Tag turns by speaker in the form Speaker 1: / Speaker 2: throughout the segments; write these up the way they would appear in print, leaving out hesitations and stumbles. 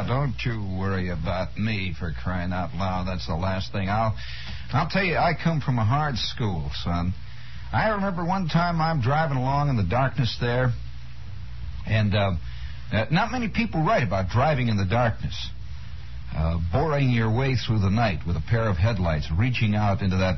Speaker 1: don't you worry about me, for crying out loud. That's the last thing. I'll tell you, I come from a hard school, son. I remember one time I'm driving along in the darkness there, and not many people write about driving in the darkness. Boring your way through the night with a pair of headlights, reaching out into that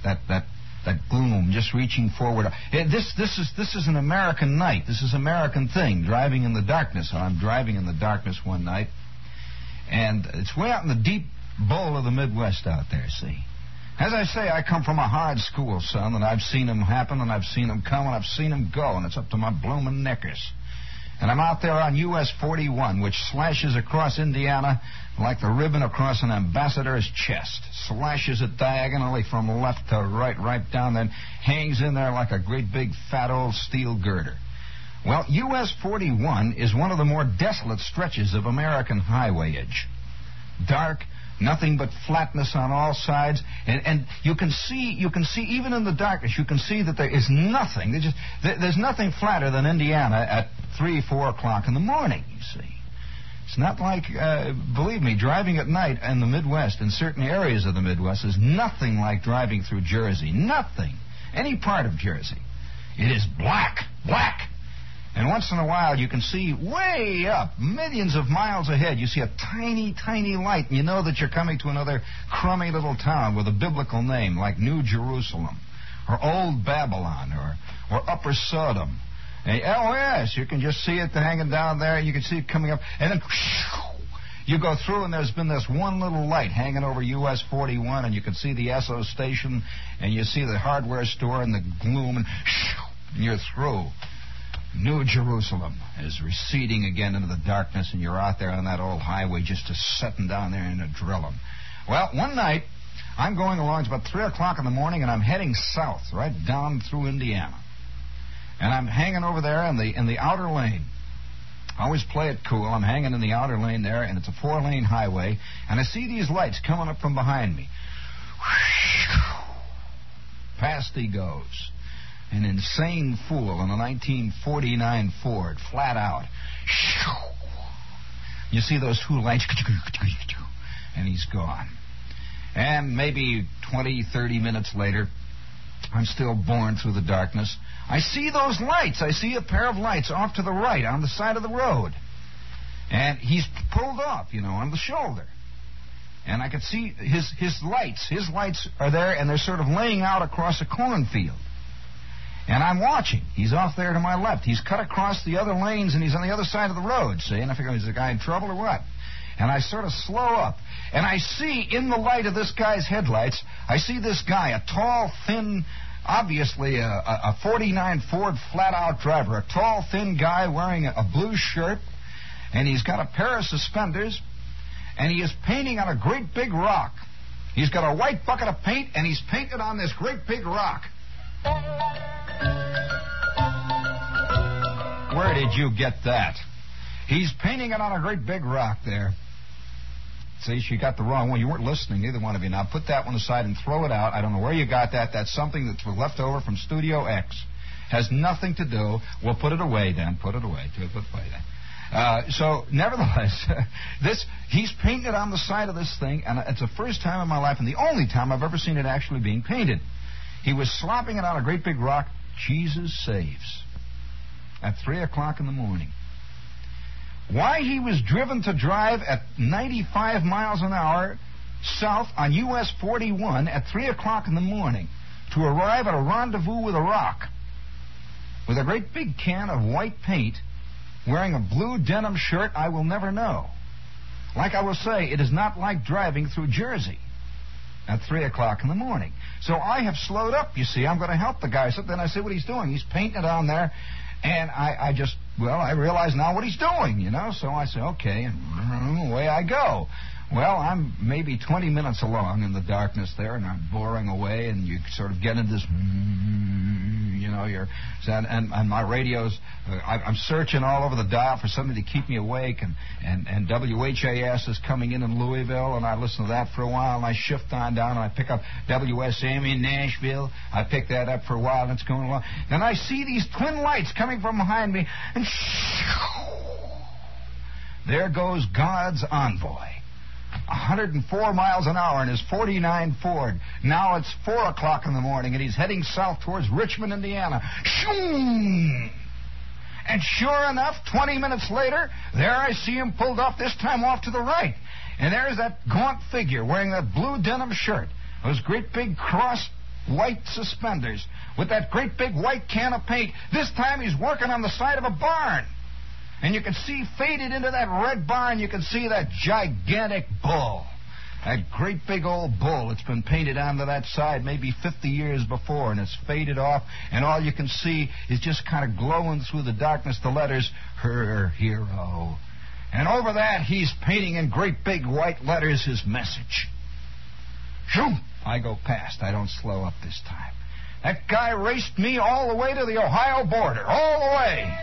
Speaker 1: gloom, just reaching forward. This is an American night. This is an American thing, driving in the darkness. I'm driving in the darkness one night, and it's way out in the deep bowl of the Midwest out there, see. As I say, I come from a hard school, son, and I've seen them happen, and I've seen them come, and I've seen them go, and it's up to my bloomin' knickers. And I'm out there on US 41, which slashes across Indiana like the ribbon across an ambassador's chest. Slashes it diagonally from left to right down, then hangs in there like a great big fat old steel girder. Well, US 41 is one of the more desolate stretches of American highwayage. Dark, nothing but flatness on all sides, and you can see even in the darkness, you can see that there is nothing. There's nothing flatter than Indiana at 3, 4 o'clock in the morning, you see. It's not like, believe me, driving at night in the Midwest, in certain areas of the Midwest, is nothing like driving through Jersey. Nothing. Any part of Jersey. It is black. And once in a while, you can see way up, millions of miles ahead, you see a tiny, tiny light, and you know that you're coming to another crummy little town with a biblical name, like New Jerusalem, or Old Babylon, or Upper Sodom. And, oh, yes, you can just see it hanging down there, you can see it coming up, and then you go through, and there's been this one little light hanging over US 41, and you can see the Esso station, and you see the hardware store in the gloom, and you're through. New Jerusalem is receding again into the darkness, and you're out there on that old highway just sitting down there in a drilling. Well, one night, I'm going along, it's about 3 o'clock in the morning, and I'm heading south, right down through Indiana. And I'm hanging over there in the outer lane. I always play it cool. I'm hanging in the outer lane there, and it's a 4-lane highway, and I see these lights coming up from behind me. Past he goes. An insane fool in a 1949 Ford, flat out. You see those two lights, and he's gone. And maybe 20, 30 minutes later, I'm still boring through the darkness. I see those lights. I see a pair of lights off to the right on the side of the road. And he's pulled off, on the shoulder. And I could see his lights. His lights are there, and they're sort of laying out across a cornfield. And I'm watching. He's off there to my left. He's cut across the other lanes, and he's on the other side of the road, see? And I figure, is the guy in trouble or what? And I sort of slow up. And I see, in the light of this guy's headlights, I see this guy, a tall, thin, obviously a 49 Ford flat-out driver, a tall, thin guy wearing a blue shirt, and he's got a pair of suspenders, and he is painting on a great big rock. He's got a white bucket of paint, and he's painted on this great big rock. Where did you get that? He's painting it on a great big rock there. See, she got the wrong one. You weren't listening, neither one of you. Now, put that one aside and throw it out. I don't know where you got that. That's something that's left over from Studio X. Has nothing to do. We'll put it away then. Put it away. So, nevertheless, he's painting it on the side of this thing, and it's the first time in my life and the only time I've ever seen it actually being painted. He was slopping it on a great big rock. Jesus saves. At 3 o'clock in the morning. Why he was driven to drive at 95 miles an hour south on US 41 at 3 o'clock in the morning to arrive at a rendezvous with a rock with a great big can of white paint, wearing a blue denim shirt, I will never know. Like I will say, it is not like driving through Jersey at 3 o'clock in the morning. So I have slowed up, you see. I'm going to help the guy. So then I see what he's doing. He's painting it on there. And I realize now what he's doing, So I say, okay, and away I go. Well, I'm maybe 20 minutes along in the darkness there, and I'm boring away, and you sort of get into this, and my radio's, I'm searching all over the dial for something to keep me awake, and WHAS is coming in Louisville, and I listen to that for a while, and I shift on down, and I pick up WSM in Nashville. I pick that up for a while, and it's going along. And I see these twin lights coming from behind me, and there goes God's envoy. 104 miles an hour in his 49 Ford. Now it's 4 o'clock in the morning, and he's heading south towards Richmond, Indiana. Shoom! And sure enough, 20 minutes later, there I see him pulled off, this time off to the right. And there's that gaunt figure wearing that blue denim shirt, those great big cross white suspenders, with that great big white can of paint. This time he's working on the side of a barn. And you can see faded into that red barn, you can see that gigantic bull. That great big old bull. It's been painted onto that side maybe 50 years before, and it's faded off, and all you can see is just kind of glowing through the darkness the letters, Her Hero. And over that, he's painting in great big white letters his message. Shoom! I go past. I don't slow up this time. That guy raced me all the way to the Ohio border. All the way.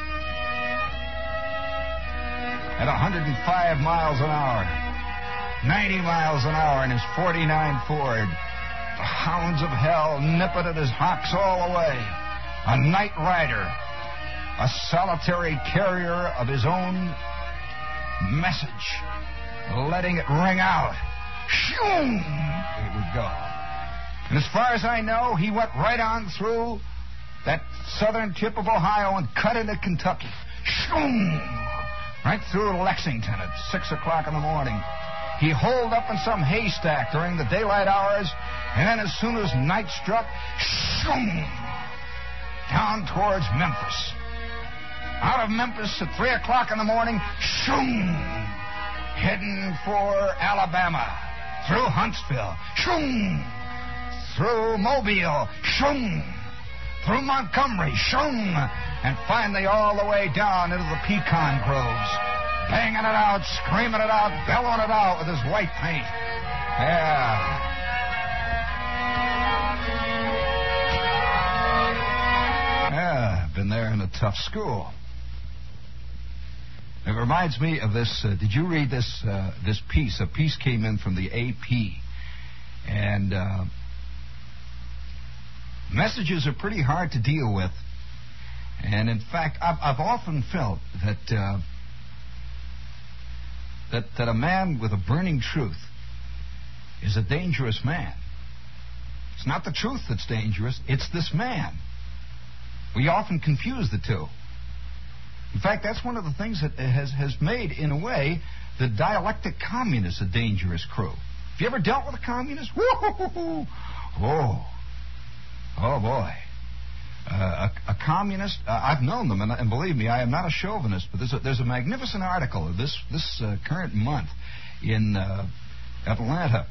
Speaker 1: At 105 miles an hour. 90 miles an hour in his 49 Ford. The hounds of hell nipping at his hocks all the way. A night rider. A solitary carrier of his own message. Letting it ring out. Shoom! It would go. And as far as I know, he went right on through that southern tip of Ohio and cut into Kentucky. Shoom! Right through Lexington at 6 o'clock in the morning. He holed up in some haystack during the daylight hours, and then as soon as night struck, shoom! Down towards Memphis. Out of Memphis at 3 o'clock in the morning, shoom! Heading for Alabama. Through Huntsville, shoom! Through Mobile, shoom! Through Montgomery, shoom! And finally all the way down into the pecan groves. Banging it out, screaming it out, bellowing it out with his white paint. Yeah. Yeah, been there in a tough school. It reminds me of this. Did you read this piece? A piece came in from the AP. And messages are pretty hard to deal with. And in fact, I've often felt that that a man with a burning truth is a dangerous man. It's not the truth that's dangerous. It's this man. We often confuse the two. In fact, that's one of the things that has made, in a way, the dialectic communist a dangerous crew. Have you ever dealt with a communist? Woo-hoo-hoo-hoo. Oh, boy. A communist, I've known them, and believe me, I am not a chauvinist, but there's a magnificent article of this current month in Atlas,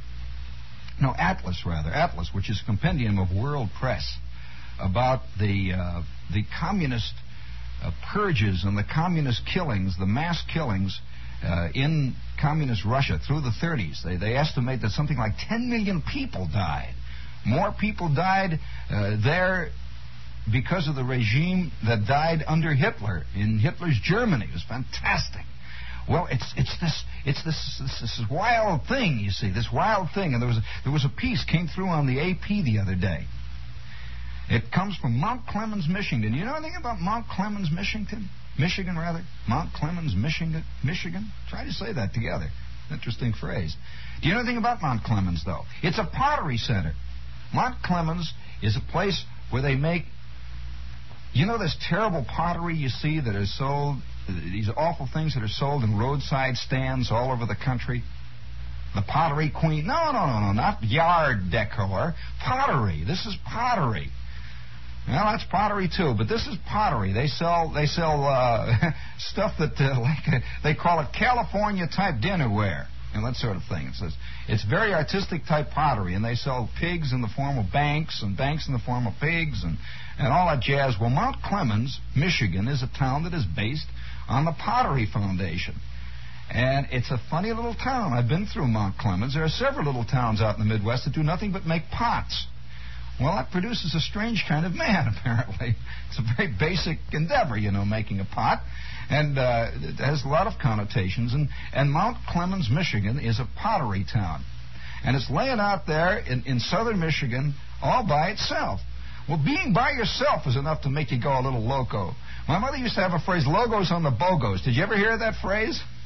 Speaker 1: which is a compendium of world press, about the communist purges and the communist killings, the mass killings in communist Russia through the 30s. They estimate that something like 10 million people died. More people died there because of the regime that died under Hitler in Hitler's Germany. It was fantastic. Well, it's this wild thing, you see, this wild thing. And there was a piece came through on the AP the other day. It comes from Mount Clemens, Michigan. Do you know anything about Mount Clemens, Michigan? Mount Clemens, Michigan. Try to say that together. Interesting phrase. Do you know anything about Mount Clemens, though? It's a pottery center. Mount Clemens is a place where they make, you know, this terrible pottery you see that is sold, these awful things that are sold in roadside stands all over the country? The Pottery Queen. No, not yard decor. Pottery. This is pottery. Well, that's pottery too, but this is pottery. They sell stuff that they call it California type dinnerware and that sort of thing. It's very artistic type pottery, and they sell pigs in the form of banks and banks in the form of pigs and all that jazz. Well, Mount Clemens, Michigan, is a town that is based on the Pottery Foundation. And it's a funny little town. I've been through Mount Clemens. There are several little towns out in the Midwest that do nothing but make pots. Well, that produces a strange kind of man, apparently. It's a very basic endeavor, making a pot. And it has a lot of connotations. And Mount Clemens, Michigan, is a pottery town. And it's laying out there in southern Michigan all by itself. Well, being by yourself is enough to make you go a little loco. My mother used to have a phrase, logos on the bogos. Did you ever hear that phrase?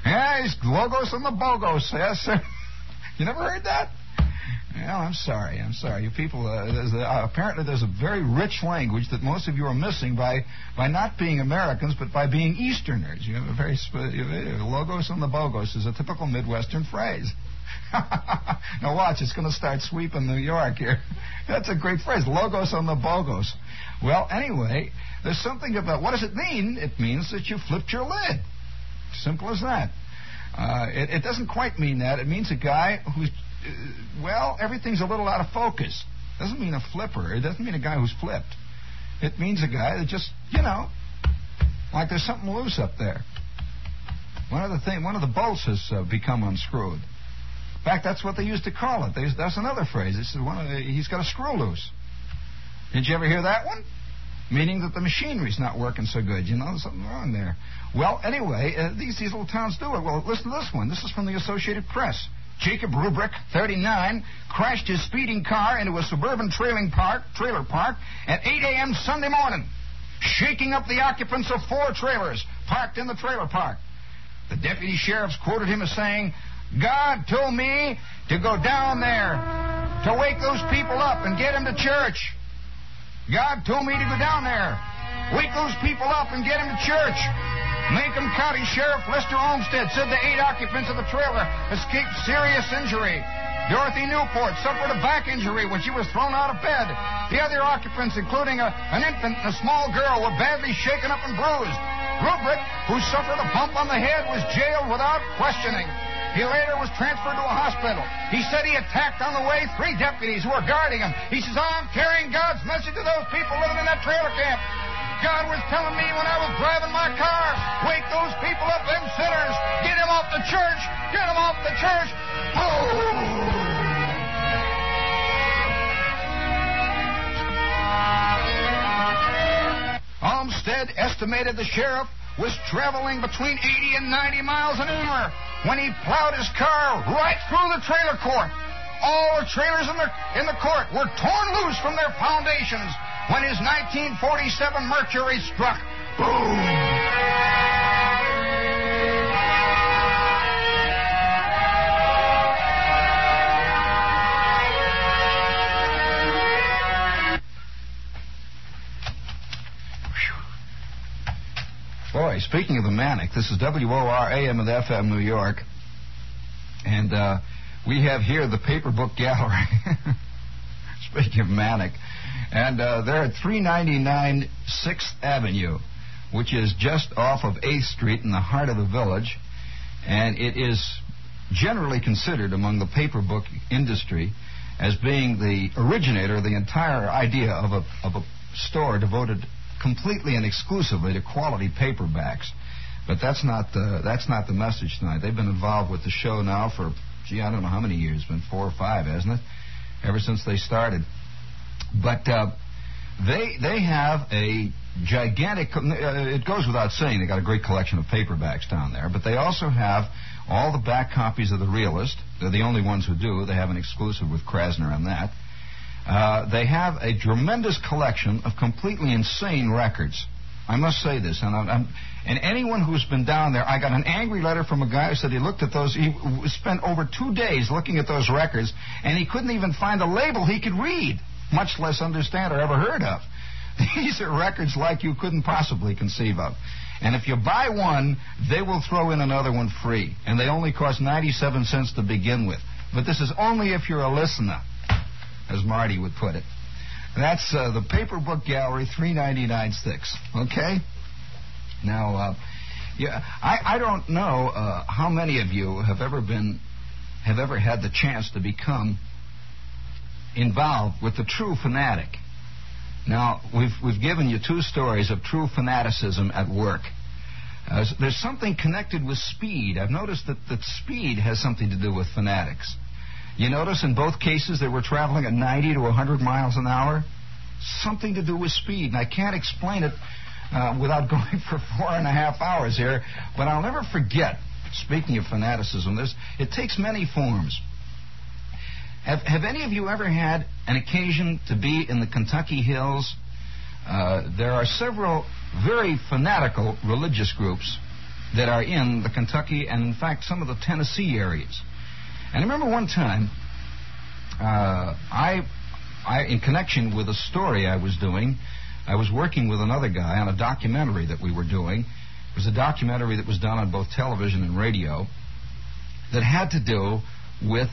Speaker 1: Yeah, he's Logos on the Bogos. Yes, sir. You never heard that? Well, I'm sorry. You people, apparently there's a very rich language that most of you are missing by not being Americans, but by being Easterners. You have a very Logos on the Bogos is a typical Midwestern phrase. Now watch, it's going to start sweeping New York here. That's a great phrase, Logos on the Bogos. Well, anyway, there's something about, what does it mean? It means that you flipped your lid. Simple as that. It doesn't quite mean that. It means a guy who's, everything's a little out of focus. It doesn't mean a flipper. It doesn't mean a guy who's flipped. It means a guy that just, like there's something loose up there. One of the bolts has become unscrewed. In fact, that's what they used to call it. That's another phrase. It's he's got a screw loose. Did you ever hear that one? Meaning that the machinery's not working so good. There's something wrong there. Well, anyway, these little towns do it. Well, listen to this one. This is from the Associated Press. Jacob Rubrick, 39, crashed his speeding car into a suburban trailer park at 8 a.m. Sunday morning, shaking up the occupants of 4 trailers parked in the trailer park. The deputy sheriffs quoted him as saying, "God told me to go down there to wake those people up and get them to church. God told me to go down there, wake those people up and get them to church." Macomb County Sheriff Lester Olmsted said the 8 occupants of the trailer escaped serious injury. Dorothy Newport suffered a back injury when she was thrown out of bed. The other occupants, including an infant and a small girl, were badly shaken up and bruised. Rubrick, who suffered a bump on the head, was jailed without questioning. He later was transferred to a hospital. He said he attacked on the way 3 deputies who were guarding him. He says, "I'm carrying God's message to those people living in that trailer camp. God was telling me when I was driving my car, wake those people up, them sinners. Get them off the church. Get them off the church." Olmsted estimated the sheriff was traveling between 80 and 90 miles an hour when he plowed his car right through the trailer court. All the trailers in the court were torn loose from their foundations when his 1947 Mercury struck. Boom! Boy, speaking of the Manic, this is WOR AM and FM New York. And we have here the Paper Book Gallery. Speaking of Manic. And they're at 399 6th Avenue, which is just off of 8th Street in the heart of the village. And it is generally considered among the paper book industry as being the originator of the entire idea of a store devoted completely and exclusively to quality paperbacks. But that's not the message tonight. They've been involved with the show now for, I don't know how many years. It's been 4 or 5, hasn't it? Ever since they started. But they have a gigantic, it goes without saying, they got a great collection of paperbacks down there, but they also have all the back copies of The Realist. They're the only ones who do. They have an exclusive with Krasner on that. They have a tremendous collection of completely insane records. I must say this, and anyone who's been down there, I got an angry letter from a guy who said he looked at those, he spent over 2 days looking at those records, and he couldn't even find a label he could read, much less understand or ever heard of. These are records like you couldn't possibly conceive of. And if you buy one, they will throw in another one free, and they only cost 97 cents to begin with. But this is only if you're a listener, as Marty would put it. That's the Paper Book Gallery, 399 6. Okay? Now, I don't know how many of you have ever had the chance to become involved with the true fanatic. Now, we've given you 2 stories of true fanaticism at work. There's something connected with speed. I've noticed that speed has something to do with fanatics. You notice in both cases they were traveling at 90 to 100 miles an hour? Something to do with speed. And I can't explain it without going for 4.5 hours here. But I'll never forget, speaking of fanaticism, it takes many forms. Have any of you ever had an occasion to be in the Kentucky hills? There are several very fanatical religious groups that are in the Kentucky and, in fact, some of the Tennessee areas. And I remember one time, I, in connection with a story I was doing, I was working with another guy on a documentary that we were doing. It was a documentary that was done on both television and radio that had to do with,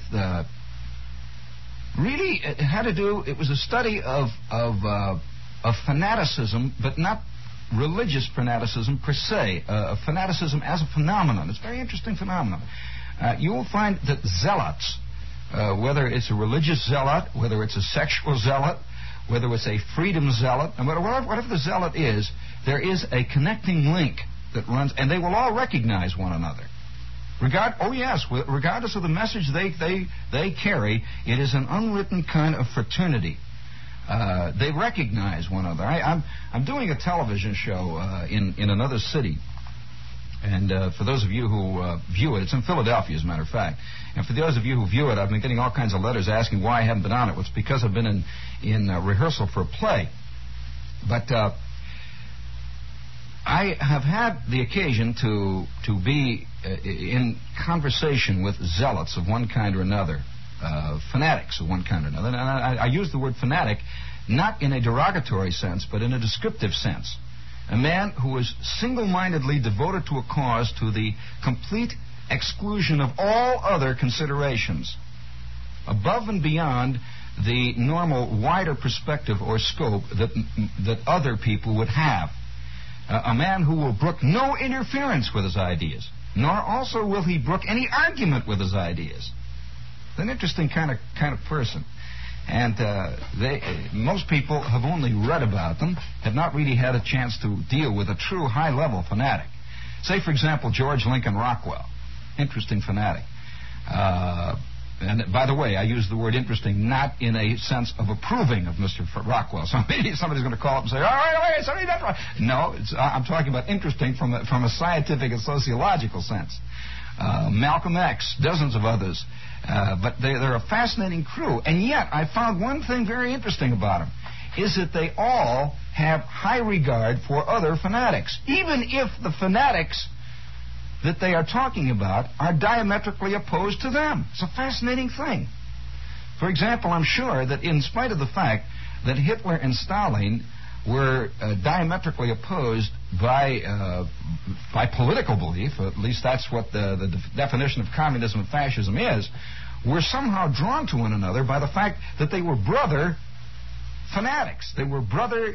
Speaker 1: it was a study of fanaticism, but not religious fanaticism per se, fanaticism as a phenomenon. It's a very interesting phenomenon. You will find that zealots, whether it's a religious zealot, whether it's a sexual zealot, whether it's a freedom zealot, and whatever the zealot is, there is a connecting link that runs, and they will all recognize one another. Regardless of the message they carry, it is an unwritten kind of fraternity. They recognize one another. I'm doing a television show in another city, and for those of you who view it, it's in Philadelphia, as a matter of fact. And for those of you who view it, I've been getting all kinds of letters asking why I haven't been on it. Well, it's because I've been in rehearsal for a play. But I have had the occasion to be in conversation with zealots of one kind or another, fanatics of one kind or another. And I use the word fanatic not in a derogatory sense, but in a descriptive sense. A man who is single-mindedly devoted to a cause to the complete exclusion of all other considerations, above and beyond the normal wider perspective or scope that other people would have. A man who will brook no interference with his ideas, nor also will he brook any argument with his ideas. It's an interesting kind of person. And most people have only read about them, have not really had a chance to deal with a true high-level fanatic. Say, for example, George Lincoln Rockwell. Interesting fanatic. And by the way, I use the word interesting not in a sense of approving of Mr. Rockwell. So maybe somebody's going to call up and say, all right, sorry, that's right. No, I'm talking about interesting from a scientific and sociological sense. Malcolm X, dozens of others. But they're a fascinating crew. And yet, I found one thing very interesting about them, is that they all have high regard for other fanatics, even if the fanatics that they are talking about are diametrically opposed to them. It's a fascinating thing. For example, I'm sure that in spite of the fact that Hitler and Stalin were diametrically opposed by political belief, at least that's what the definition of communism and fascism is, were somehow drawn to one another by the fact that they were brother fanatics. They were brother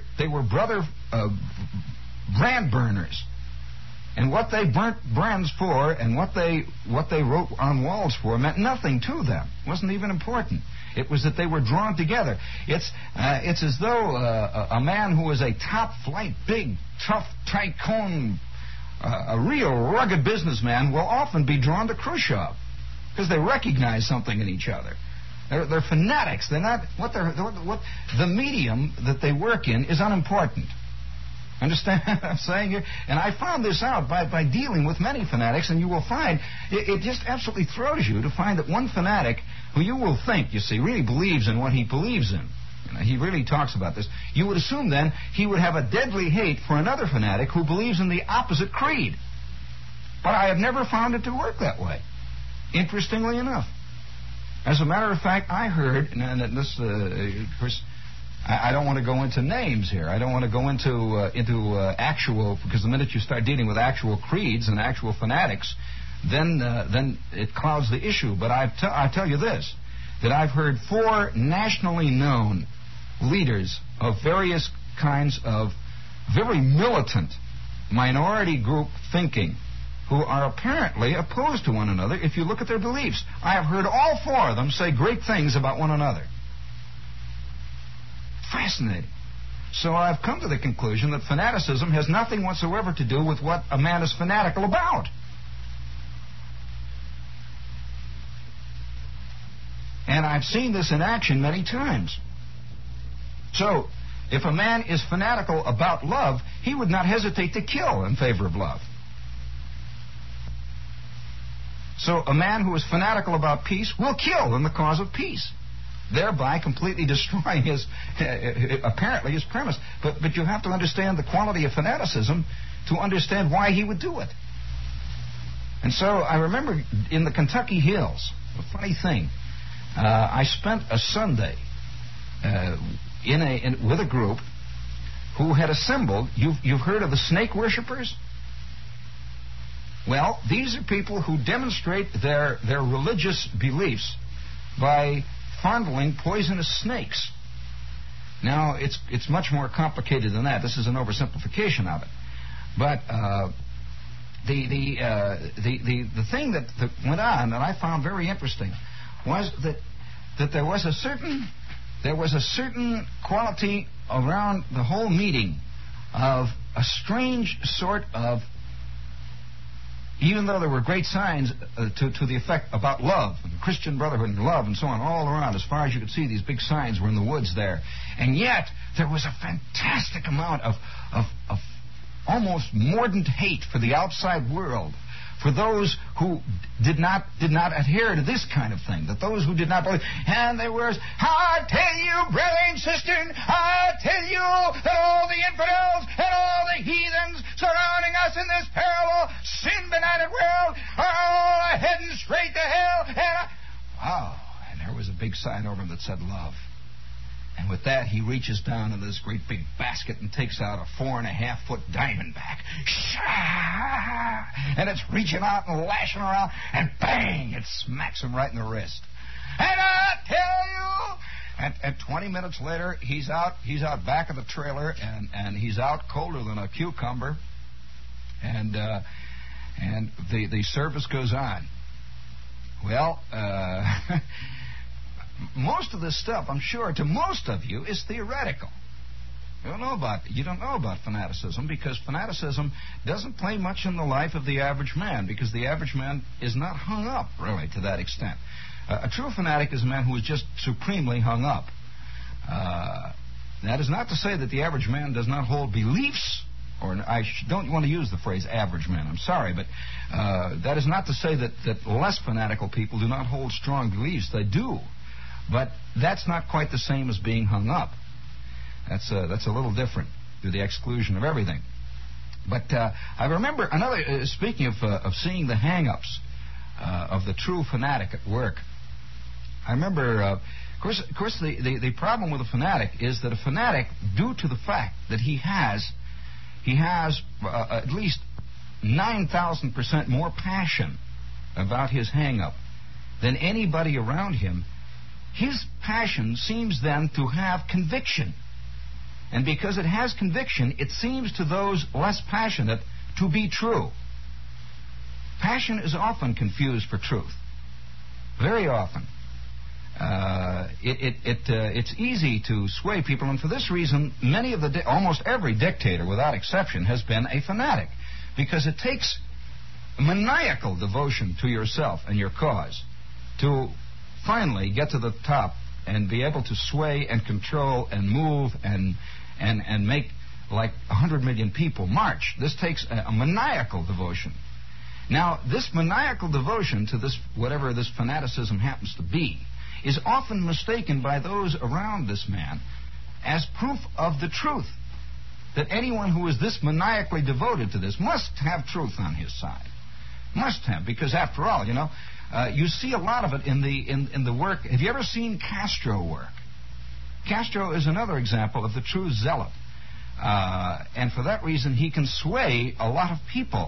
Speaker 1: brand burners. And what they burnt brands for and what they wrote on walls for meant nothing to them. It wasn't even important. It was that they were drawn together. It's as though a man who is a top-flight, big, tough tycoon, a real rugged businessman will often be drawn to Khrushchev because they recognize something in each other. They're fanatics. They're not what the medium that they work in is unimportant. Understand what I'm saying here? And I found this out by dealing with many fanatics, and you will find it just absolutely throws you to find that one fanatic who you will think, you see, really believes in what he believes in. You know, he really talks about this. You would assume then he would have a deadly hate for another fanatic who believes in the opposite creed. But I have never found it to work that way, interestingly enough. As a matter of fact, I heard, and this, of course, I don't want to go into names here. I don't want to go into actual, because the minute you start dealing with actual creeds and actual fanatics, then it clouds the issue. But I tell you this, that I've heard 4 nationally known leaders of various kinds of very militant minority group thinking who are apparently opposed to one another if you look at their beliefs. I have heard all 4 of them say great things about one another. Fascinating. So I've come to the conclusion that fanaticism has nothing whatsoever to do with what a man is fanatical about. And I've seen this in action many times. So, if a man is fanatical about love, he would not hesitate to kill in favor of love. So, a man who is fanatical about peace will kill in the cause of peace, thereby completely destroying his premise. But you have to understand the quality of fanaticism to understand why he would do it. And so I remember in the Kentucky Hills, a funny thing, I spent a Sunday with a group who had assembled. You've heard of the snake worshipers? Well, these are people who demonstrate their religious beliefs by fondling poisonous snakes. Now, it's much more complicated than that. This is an oversimplification of it. But the thing that went on that I found very interesting was that there was a certain quality around the whole meeting of a strange sort of, even though there were great signs to the effect about love, and Christian brotherhood and love and so on all around, as far as you could see, these big signs were in the woods there. And yet, there was a fantastic amount of almost mordant hate for the outside world, for those who did not adhere to this kind of thing, that those who did not believe. And there was, I tell you, brother and sister, I tell you that all the infidels and all the heathens surrounding us in this terrible, sin-benighted world are all heading straight to hell. Wow. And there was a big sign over him that said love. And with that, he reaches down into this great big basket and takes out a 4.5-foot diamondback. And it's reaching out and lashing around, and bang, it smacks him right in the wrist. And I tell you, and 20 minutes later, he's out back of the trailer, and he's out colder than a cucumber. And the service goes on. Well, most of this stuff, I'm sure, to most of you, is theoretical. You don't know about fanaticism, because fanaticism doesn't play much in the life of the average man, because the average man is not hung up, really, to that extent. A true fanatic is a man who is just supremely hung up. That is not to say that the average man does not hold beliefs, or I don't want to use the phrase average man, I'm sorry, but that is not to say that less fanatical people do not hold strong beliefs. They do. But that's not quite the same as being hung up. That's a little different, to the exclusion of everything. But I remember speaking of seeing the hang-ups of the true fanatic at work. I remember, of course, the problem with a fanatic is that a fanatic, due to the fact that he has at least 9,000% more passion about his hang-up than anybody around him, his passion seems then to have conviction. And because it has conviction, it seems to those less passionate to be true. Passion is often confused for truth. Very often. It's easy to sway people, and for this reason, almost every dictator, without exception, has been a fanatic. Because it takes maniacal devotion to yourself and your cause to finally get to the top and be able to sway and control and move and make like 100 million people march. This takes a maniacal devotion. Now, this maniacal devotion to this, whatever this fanaticism happens to be, is often mistaken by those around this man as proof of the truth. That anyone who is this maniacally devoted to this must have truth on his side. Must have, because after all, you see a lot of it in the work. Have you ever seen Castro work? Castro is another example of the true zealot. And for that reason, he can sway a lot of people.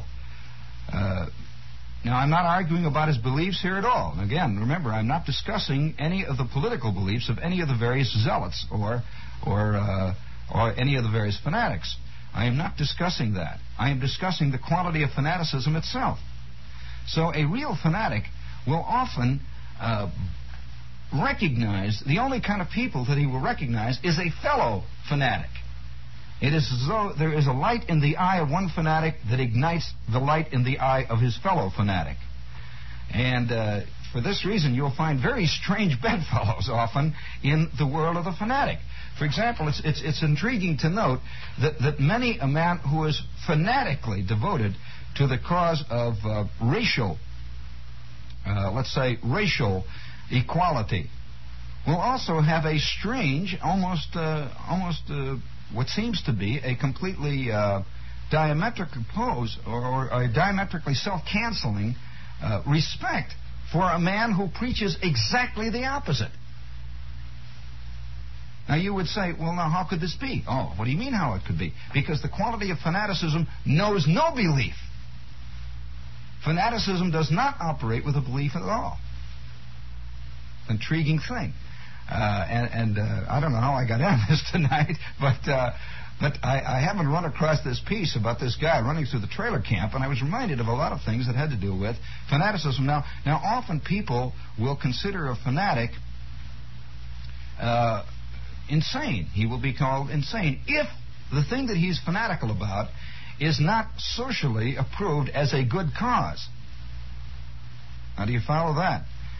Speaker 1: Now, I'm not arguing about his beliefs here at all. And again, remember, I'm not discussing any of the political beliefs of any of the various zealots or any of the various fanatics. I am not discussing that. I am discussing the quality of fanaticism itself. So a real fanatic will often recognize, the only kind of people that he will recognize is a fellow fanatic. It is as though there is a light in the eye of one fanatic that ignites the light in the eye of his fellow fanatic. And for this reason, you'll find very strange bedfellows often in the world of the fanatic. For example, it's intriguing to note that many a man who is fanatically devoted to the cause of racial equality will also have a strange, almost what seems to be a completely diametrically opposed or a diametrically self-canceling respect for a man who preaches exactly the opposite. Now you would say, well, now how could this be? Oh, what do you mean how it could be? Because the quality of fanaticism knows no belief. Fanaticism does not operate with a belief at all. Intriguing thing. I don't know how I got on this tonight, but I haven't run across this piece about this guy running through the trailer camp, and I was reminded of a lot of things that had to do with fanaticism. Now often people will consider a fanatic insane. He will be called insane if the thing that he's fanatical about is not socially approved as a good cause. Now, do you follow that?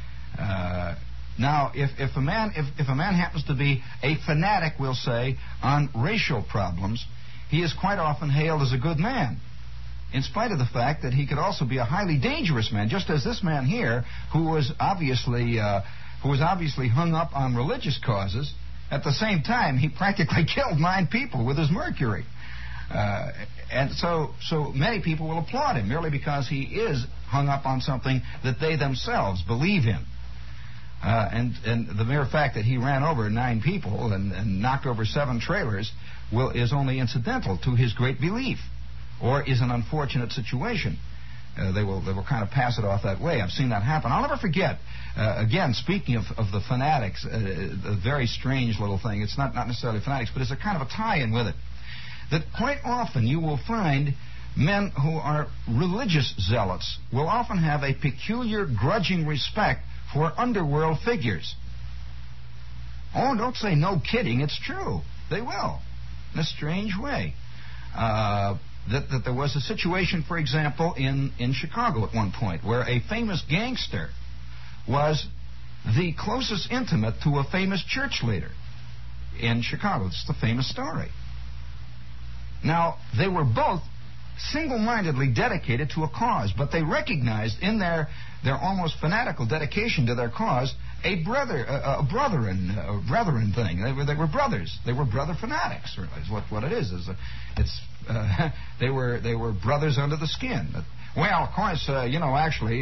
Speaker 1: Now, if a man happens to be a fanatic, we'll say, on racial problems, he is quite often hailed as a good man, in spite of the fact that he could also be a highly dangerous man, just as this man here, who was obviously hung up on religious causes. At the same time, he practically killed 9 people with his mercury. And so many people will applaud him merely because he is hung up on something that they themselves believe in. And the mere fact that he ran over 9 people and knocked over 7 trailers is only incidental to his great belief, or is an unfortunate situation. They will kind of pass it off that way. I've seen that happen. I'll never forget, again, speaking of the fanatics, a very strange little thing. It's not necessarily fanatics, but it's a kind of a tie-in with it. That quite often you will find men who are religious zealots will often have a peculiar grudging respect for underworld figures. Oh, don't say no kidding, it's true. They will, in a strange way. That there was a situation, for example, in Chicago at one point, where a famous gangster was the closest intimate to a famous church leader in Chicago. It's the famous story. Now, they were both single-mindedly dedicated to a cause, but they recognized in their almost fanatical dedication to their cause a brethren thing. They were brothers. They were brother fanatics. Really, is what it is. They were brothers under the skin. Well, of course, actually,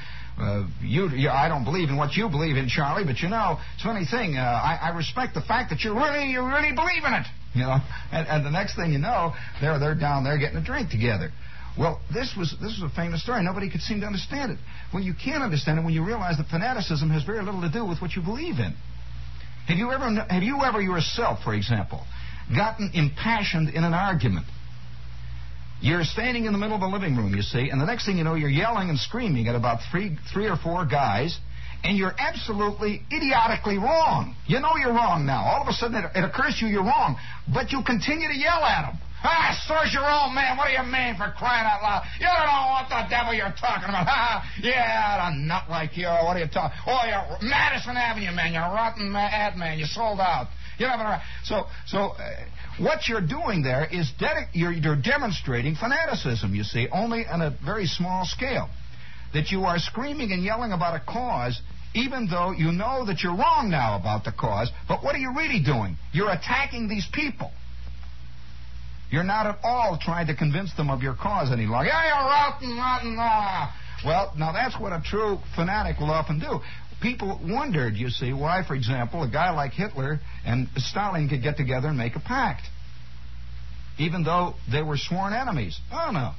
Speaker 1: I don't believe in what you believe in, Charlie, but it's a funny thing. I respect the fact that you really believe in it. And the next thing you know, they're down there getting a drink together. Well, this was a famous story. Nobody could seem to understand it. Well, you can't understand it when you realize that fanaticism has very little to do with what you believe in. Have you ever yourself, for example, gotten impassioned in an argument? You're standing in the middle of the living room, you see, and the next thing you know, you're yelling and screaming at about three or four guys, and you're absolutely idiotically wrong. You know you're wrong now. All of a sudden it occurs to you you're wrong, but you continue to yell at them. Serves your old man. What do you mean, for crying out loud? You don't know what the devil you're talking about. Yeah, a nut like you. What are you talking? Oh, you're Madison Avenue, man. You're a rotten ad man. You sold out. You know, so what you're doing there is you're demonstrating fanaticism, you see, only on a very small scale. That you are screaming and yelling about a cause, even though you know that you're wrong now about the cause. But what are you really doing? You're attacking these people. You're not at all trying to convince them of your cause any longer. Yeah, you're rotten. Well, now that's what a true fanatic will often do. People wondered, you see, why, for example, a guy like Hitler and Stalin could get together and make a pact, even though they were sworn enemies. Oh, no.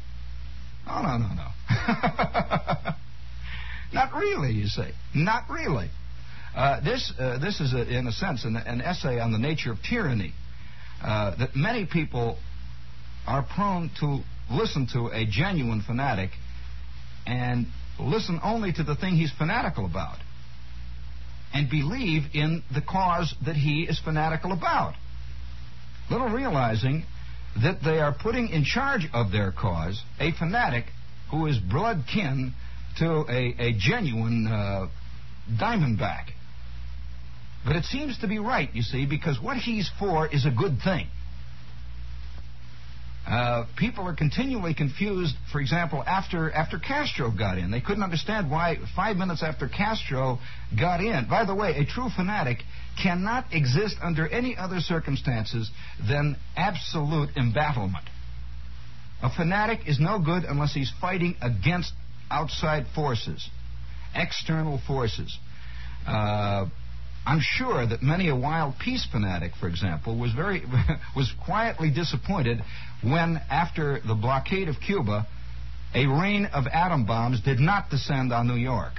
Speaker 1: Not really, you see. Not really. This is, in a sense, an essay on the nature of tyranny, that many people are prone to listen to a genuine fanatic and listen only to the thing he's fanatical about and believe in the cause that he is fanatical about, little realizing that they are putting in charge of their cause a fanatic who is blood kin to a genuine diamondback. But it seems to be right, you see, because what he's for is a good thing. People are continually confused, for example, after Castro got in. They couldn't understand why 5 minutes after Castro got in. By the way, a true fanatic cannot exist under any other circumstances than absolute embattlement. A fanatic is no good unless he's fighting against outside forces, external forces. I'm sure that many a wild peace fanatic, for example, was quietly disappointed when, after the blockade of Cuba, a rain of atom bombs did not descend on New York.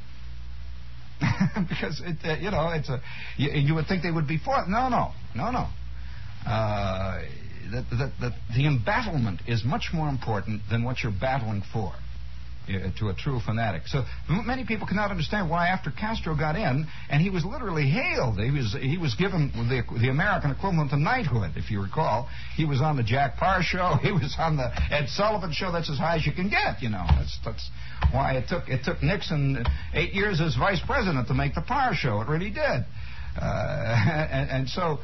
Speaker 1: Because you would think they would be fought. No. The embattlement is much more important than what you're battling for. To a true fanatic. So many people cannot understand why, after Castro got in, and he was literally hailed, he was given the American equivalent of knighthood, if you recall. He was on the Jack Parr show. He was on the Ed Sullivan show. That's as high as you can get. That's why it took Nixon 8 years as vice president to make the Parr show. It really did. So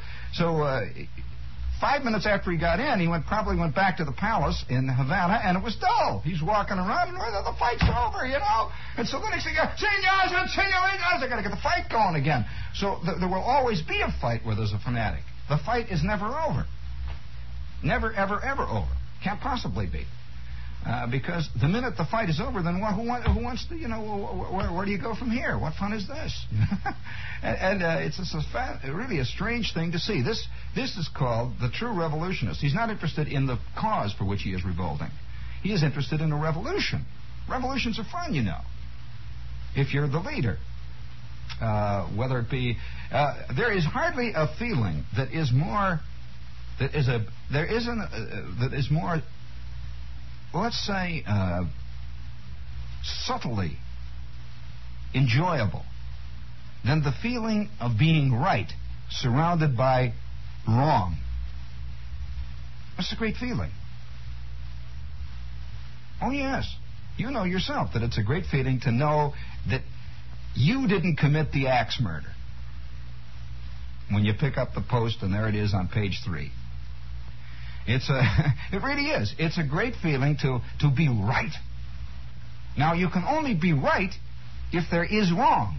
Speaker 1: 5 minutes after he got in, he probably went back to the palace in Havana, and it was dull. He's walking around, and the fight's over, And so the next thing, senores, I got to get the fight going again. So there will always be a fight where there's a fanatic. The fight is never over. Never, ever, ever over. Can't possibly be. Because the minute the fight is over, then who wants to, where do you go from here? What fun is this? It's really a strange thing to see. This is called the true revolutionist. He's not interested in the cause for which he is revolting. He is interested in a revolution. Revolutions are fun, if you're the leader. Whether it be, there is hardly a feeling that is more, let's say, subtly enjoyable than the feeling of being right surrounded by wrong. That's a great feeling. Oh, yes. You know yourself that it's a great feeling to know that you didn't commit the axe murder. When you pick up the Post and there it is on page 3. It really is. It's a great feeling to be right. Now, you can only be right if there is wrong.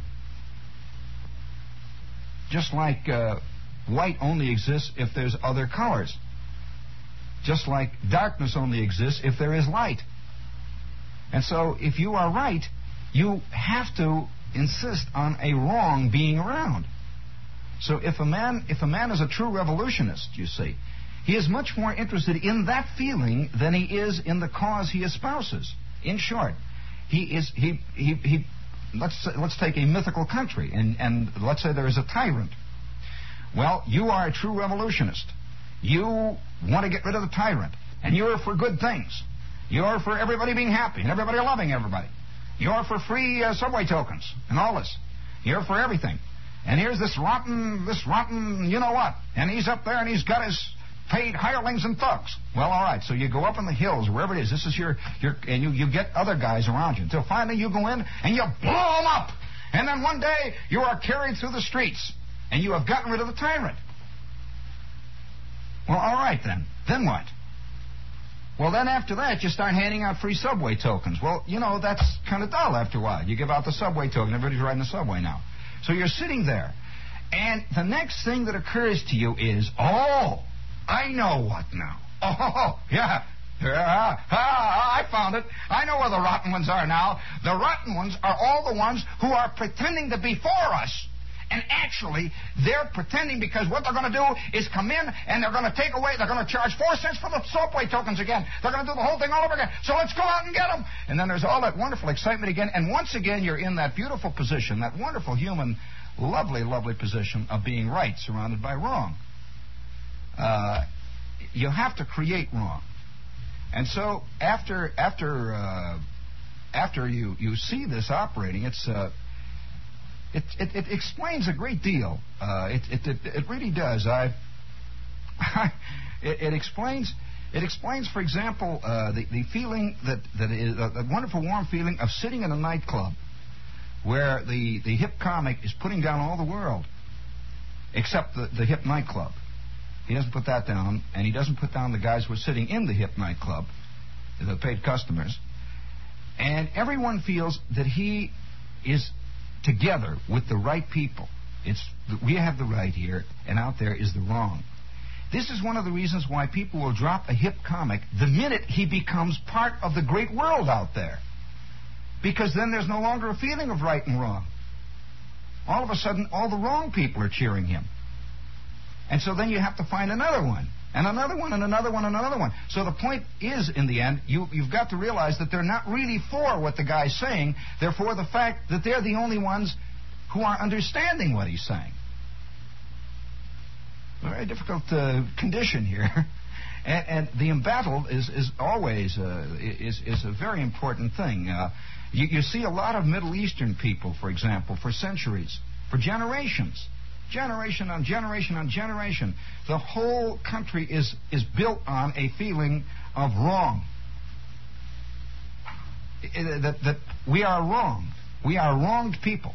Speaker 1: Just like white only exists if there's other colors. Just like darkness only exists if there is light. And so, if you are right, you have to insist on a wrong being around. So if a man is a true revolutionist, you see, he is much more interested in that feeling than he is in the cause he espouses. In short, let's take a mythical country, and let's say there is a tyrant. Well, you are a true revolutionist. You want to get rid of the tyrant, and you're for good things. You're for everybody being happy and everybody loving everybody. You're for free subway tokens and all this. You're for everything. And here's this rotten, you know what? And he's up there and he's got his paid hirelings and thugs. Well, all right. So you go up in the hills, wherever it is. This is your and you get other guys around you until finally you go in and you blow them up. And then one day you are carried through the streets and you have gotten rid of the tyrant. Well, all right then. Then what? Well, then after that, you start handing out free subway tokens. Well, that's kind of dull after a while. You give out the subway token. Everybody's riding the subway now. So you're sitting there. And the next thing that occurs to you is, oh, I know what now. Oh, yeah. I found it. I know where the rotten ones are now. The rotten ones are all the ones who are pretending to be for us. And actually, they're pretending because what they're going to do is come in and they're going to take away, they're going to charge 4 cents for the subway tokens again. They're going to do the whole thing all over again. So let's go out and get them. And then there's all that wonderful excitement again. And once again, you're in that beautiful position, that wonderful human, lovely, lovely position of being right surrounded by wrong. You have to create wrong. And so after you see this operating, it explains a great deal. It really does. It explains, for example, the feeling that is a wonderful warm feeling of sitting in a nightclub where the hip comic is putting down all the world, except the hip nightclub. He doesn't put that down, and he doesn't put down the guys who are sitting in the hip nightclub, the paid customers. And everyone feels that he is together with the right people. We have the right here, and out there is the wrong. This is one of the reasons why people will drop a hip comic the minute he becomes part of the great world out there. because then there's no longer a feeling of right and wrong. All of a sudden, all the wrong people are cheering him. And so then you have to find another one, and another one, and another one, and another one. So the point is, in the end, you've got to realize that they're not really for what the guy's saying. They're for the fact that they're the only ones who are understanding what he's saying. A very difficult condition here. And the embattled is always is a very important thing. You see a lot of Middle Eastern people, for example, for centuries, for generations, generation on generation on generation. The whole country is built on a feeling of wrong. That we are wronged. We are wronged people.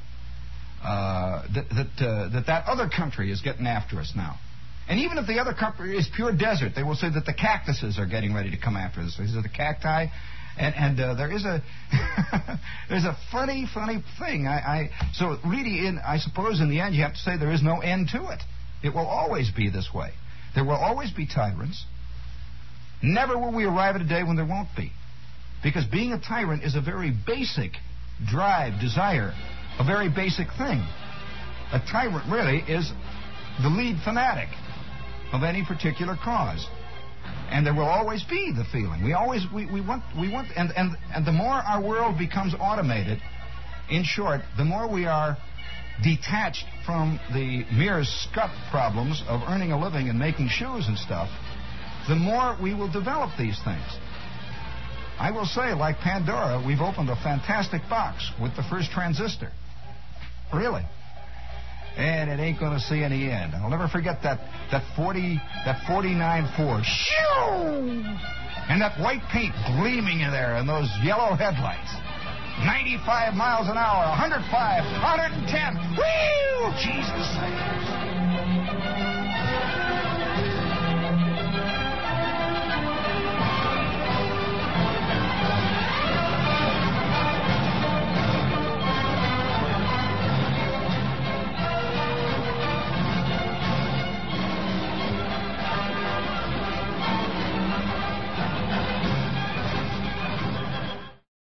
Speaker 1: That other country is getting after us now. And even if the other country is pure desert, they will say that the cactuses are getting ready to come after us. These are the cacti. And there is a there's a funny thing. So really, I suppose in the end you have to say there is no end to it. It will always be this way. There will always be tyrants. Never will we arrive at a day when there won't be. Because being a tyrant is a very basic drive, desire, a very basic thing. A tyrant really is the lead fanatic of any particular cause. And there will always be the feeling. We want, and the more our world becomes automated, in short, the more we are detached from the mere scut problems of earning a living and making shoes and stuff, the more we will develop these things. I will say, like Pandora, we've opened a fantastic box with the first transistor. Really. And it ain't going to see any end. I'll never forget that 49 Ford. Shoo! And that white paint gleaming in there and those yellow headlights. 95 miles an hour, 105, 110. Whee! Jesus.